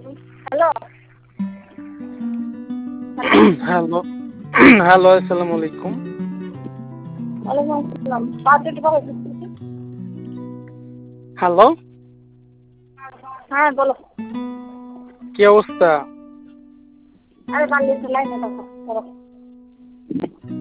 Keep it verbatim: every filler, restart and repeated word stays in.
Hello hello hello আসসালামু আলাইকুম। ওয়ালাইকুম আসসালাম। বাজেট কত দিচ্ছি? হ্যালো, হ্যাঁ বলো। কি অবস্থা? আরে বাংলাদেশে লাইনে দেখো করো।